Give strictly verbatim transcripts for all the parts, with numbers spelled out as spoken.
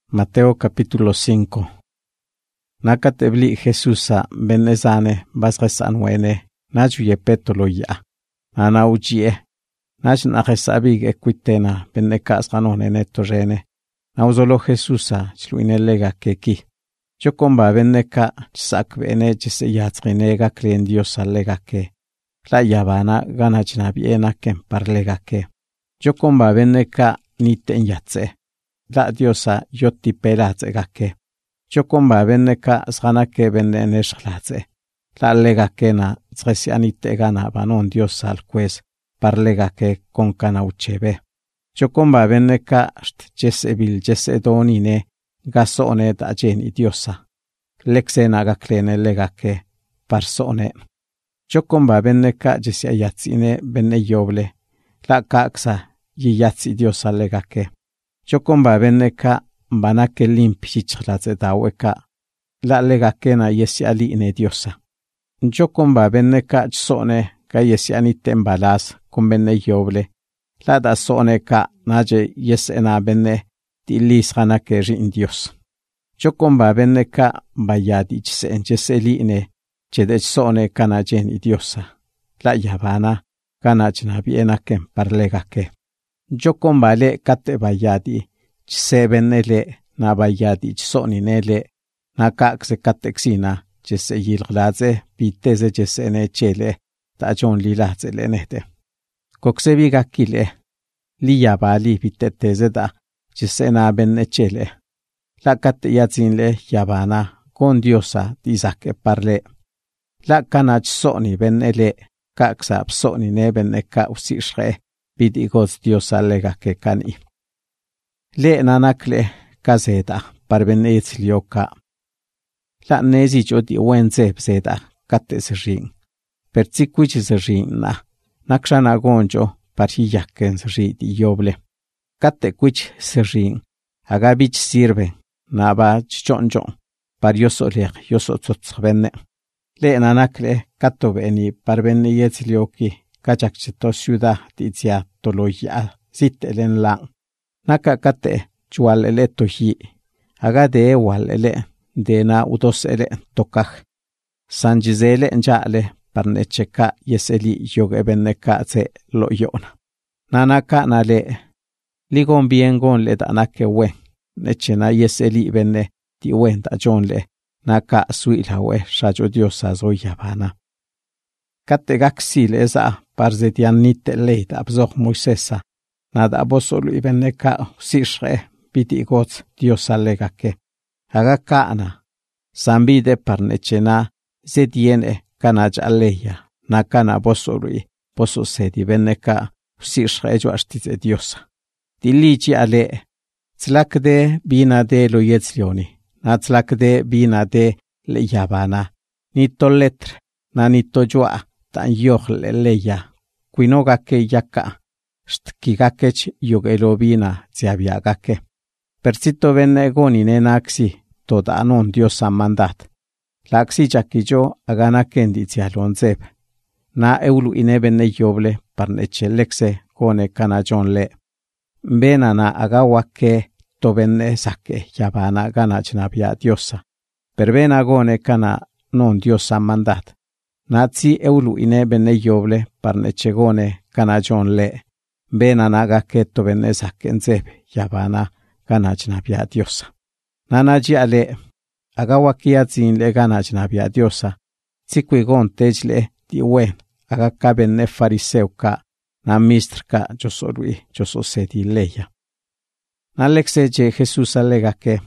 Mateo capítulo cinco. Nakatebli Jesusa benezane basresanwene najuye petolo ya. Ana ujie. Nash najesabig equitena benekas ganone netorene. Nauzolo Jesusa chluinelega keki. Chokomba beneka sakbene chiseyatrinega creen Dios alega que. La yabana ganachnabiena kemparlega que. Chokomba beneka niten yatse. La diosa yotti pelatse gake. Chokomba beneka zganake benene shlatse. La lega kena zresianite gana banon diosa al quez parlega que con cana uchebe. Chokomba beneka st jesebil jesedonine gasone da jeni diosa. Lexena gaklene lega que parsone. Chokomba beneka jesiayatsine benne yoble. La kaksa yiyatsi diosa lega que. Chokomba beneka banake limpi chlatse daweka. La lega kena yesiali ine diosa. Chokomba beneka sone ka yesiani tembalas con benne yoble. La da sone ka naje yesena benne tilis gana ke rin Dios. Chokomba beneka bayadi chsen jeseli ine chede sone kana jeni diosa. La yabana kana chnabiena kem parlega ke. Chokomba le kate bayadi chse benele na bayadi chsoni nele na kakse kateksina chse yilglaze biteze chsene chele ta jon lilaze lenete. Koksebi gakile li yabali biteteze da chsena benne chele. La kate yatzinle yabana con diosa dizake parle. La kana chsoni benele kaksa psoni ne benne ka usishre bidigos diosa lega ke kani. Le nanakle kazeta parbenez lioka. La nezi jodi wenze bzeda kate zrin. Pertsikwich zrin na. Nakshana gonjo parhiyaken zri di yoble. Kate kwich zrin. Agabich sirve. Naba chichonjon. Par yoso leg yoso tsotzbenne. Le nanakle kato beni parbenne yezlioki. Kachakchito ciudad tizia toloya zitelen lang. Naka kate chualele tohi. Aga de walele de na udosele tokaj. Sanjizele njale parnecheka yeseli yogebeneka ze lo yona. Nanaka nale ligon bien gon le danake we. Nechena yeseli benne di wenda jonle naka suilhawe shajo diosa zoyabana. Kate gaksile esa parzetianite leita abzoch Moisesa. Nada abosolu ibeneka sishre biti gots diosa legake. Haga kaana. Sambide parnechena zediene kanaj aleya. Na kana abosolu i poso sedi beneka sishre jo ashtize diosa. Dilici ale. Tlakde bina de lo yetzlioni. Na tlakde bina de le yabana. Nito letre. Na nito joa. Tan yogle leya. Quinogake yaka. Stkigakech yogelobina ziabiagake. Persito venne gonine naxi, toda anon diosa mandat. Laxi jakijo agana kendi zialonzeb. Na eulu ine venne yoble parneche lexe gone kanajon le. Bena na agawake to venne sake yabana gana chnabia diosa. Per bena gone kana non diosa mandat. Nazi eulu ine venne yoble parneche gone kanajon le. Bena naga keto veneza kenzebe yabana ganachnabia diosa. Nanaji ale agawakia zin le ganachnabia diosa. Tsikwigon tejle di wen agakabene fariseuka na mistrka josorui jososedi leya. Nalexeje Jesus alega que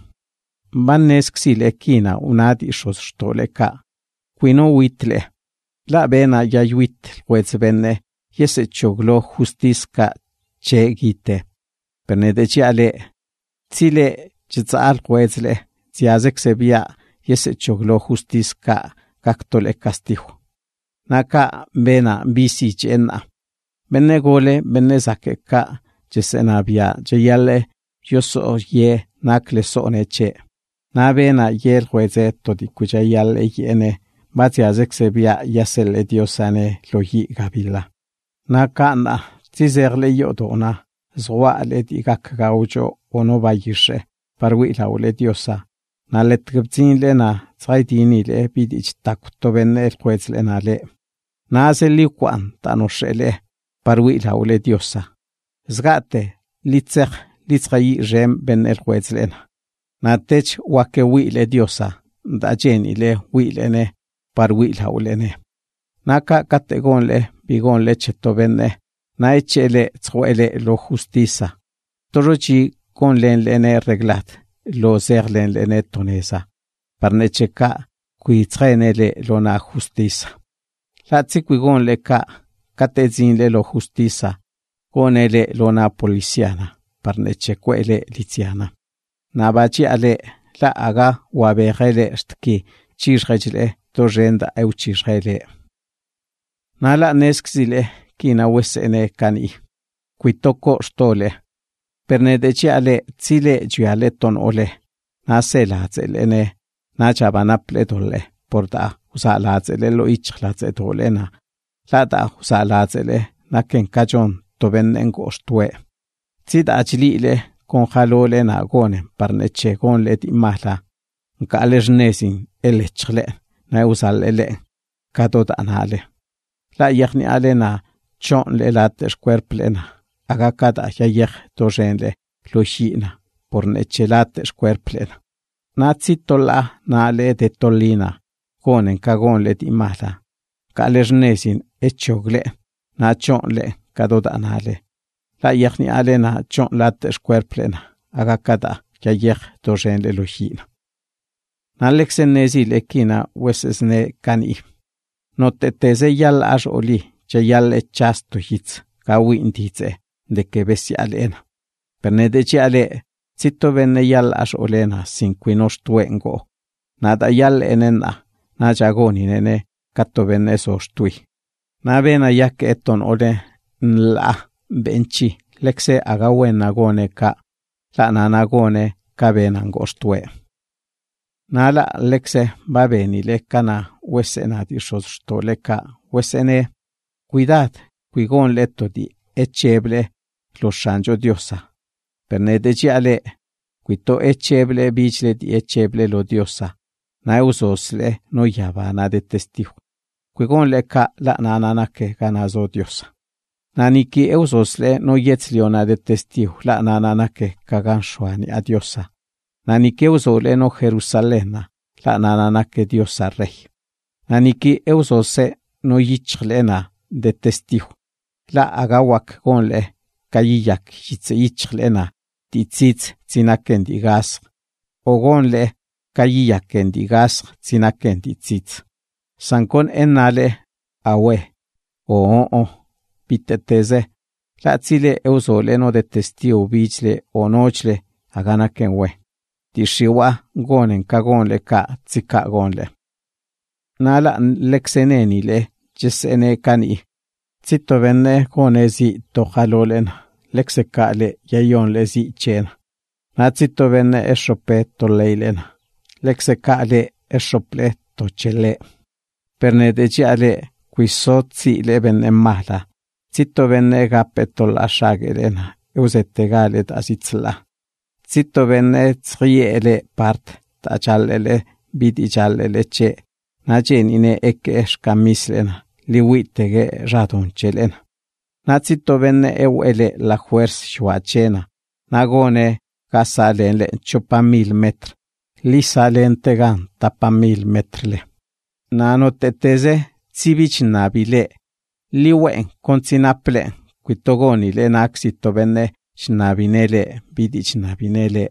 bannesxile kina unadi shostoleka. Quino witle la bena yayuit wezbene. Yese choglo justiska che gite. Pernedeci ale. Zile chitzal kwezle. Ziazek sebia yese choglo justiska kaktole castigo. Naka bena bisi chena. Bene gole bene zakeka jesena bia jeyale yoso ye nakle sone che. Na bena yel kweze todikuja yale yene. Baziazek sebia yasele diosane loyi gabila. Naka na tizerle yodona zwa le digak gaujo ono bayishe parwila ule Diosa, na letgabzin le na tsaidini le bidich takuto benne el juez le na le. Na se liuan tanoshe le parwila ule Diosa. Zgate litzech litzgayi rem ben el juez le na. Na tech wake wile Diosa, da jeni le wile ne parwila ule ne. Naka kategon le bigon le cheto benne, na echele tsuele lo justiza. Torochi con len lene reglat, lo zer len lene tonesa. Parnecheka kui trenele lo na justiza. La tsikwigon le ka katezin le lo justiza, con ele lo na policiana, parnechekwele litiana. Na bachi ale la aga wabegele stki chirjele torrenda eu chirjele. Nala neskzile kina wesene kani. Kuitoko stole. Pernedeci ale tsile juale ton ole. Na se la tselene. Na chabana pletole. Porta usa la tsele lo ich la tsetolena. La da usa la tsele. Na ken kajon toben engostue. Tsida achilile con jalole na gone. Parneche con let imala. Nka alernesin ele chle. Na usal ele. Katot anale. La yachni alena chon le lates cuerplena. Aga kada yayech tojenle lochina por nechelates cuerplena. Na tsitola na le de tolina konen kagon le timala. Kalernesin echogle na chon le kadodanale. La yachni alena chon lates cuerplena. Aga kada yayech tojenle lochina. Na lexenesi lekina wesesne kani. No te teze yal as oli, che yal echas to hits, kawi intize, de que besialena. Pernedeci ale, zito venne yal as olena, sin quinos tuengo. Nada yal enena, na jagoni nene, kato venne sos tui. Na vena yak eton ole, nla, benchi, lexe agawen agone ka, la nanagone, ka venangos tue. Nala lexe babeni lekana wesena di sosto leka wesene cuidad cuigon leto di echeble lo shanjo diosa. Pernedeci ale cuito echeble bichle di echeble lo diosa. Na usosle no yabana de testigo. Cuigon leka la nananake ganazo diosa. Naniki eusosle no yetzliona de testigo la nananake kagan shuani a diosa. Naniki eusole no Jerusalena, la nanana que Dios a rey. Naniki eusose no yichlena de testigo. La agawak gonle, kayiyak yitze yichlena, titzitz zinaken digas. O gonle, kayiyaken digas zinaken titzitz. Sankon enale, awe, o o o, piteteze. La tzile eusole no de testigo bichle o nochle, aganaken we. Tishiwa gonen kagonle ka tsika gonle. Nala lexeneni le jesene kani. Zito venne konezi tohalolen lexeka le yayon le zi chen. Na zito venne eshope to leilen. Lexeka le eshople to chele. Pernedeci ale quisozzi le venne mala. Zito venne gapetol ashagelena. Eusette galet asitzla. Zito venne tsriele part ta challele bidi challele che na jenine eke eskamislena liwitege radon chelen. Na zito venne euele la fuerza shuachena na gone kasalen le chupa mil metr li salen tegan tapa mil metrle. Na no teteze tsibich nabile liwen kontsinaple quitogoni le naxito venne Shnabinele, bidi shnabinele.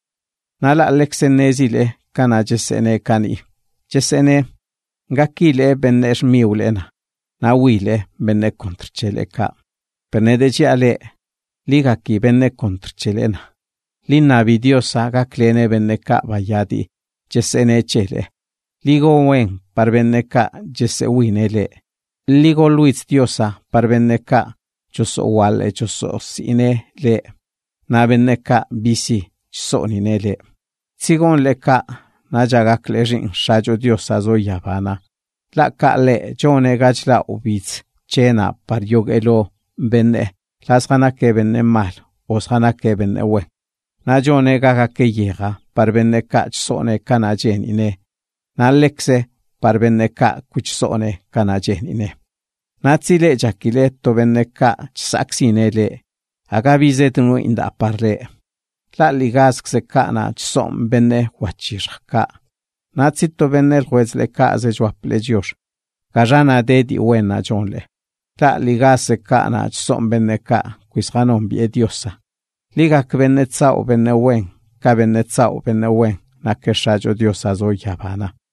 Nala lexenesile, kana jesene kani. Jesene, gakile benne shmiulena. Na wile benne kontrchele ka. Pernedeci ale, ligaki benne kontrchelena. Lina vidiosa gaklene benne ka bayadi, jesene chele. Ligo wen par benne ka jese winele. Ligo luiz diosa par benne ka. Choso wale choso sine le. Na benne ka bisi choso nine le. Sigon le ka na jagak le rin shajo diosa zo yabana. La ka le jone gachla ubitz chena par yogelo benne. Las gana ke benne mal. Os gana ke benne we. na jone gagake yega par benne ka chsone kana jenine, na lekse par benne ka kuchsone kana jenine. Na tsile jakile to benne ka chsaksine le, aga bizet nu inda parle. La ligask se ka na chsom benne wachirka. Na tsito benne lwezle ka ze jwaple dios. Kajana de di wena jonle. La ligas se ka na chsom benne ka kuisganon bie diosa. Ligak benne tsao benne wen, ka benne tsao benne wen, na keshajo diosa zo yabana.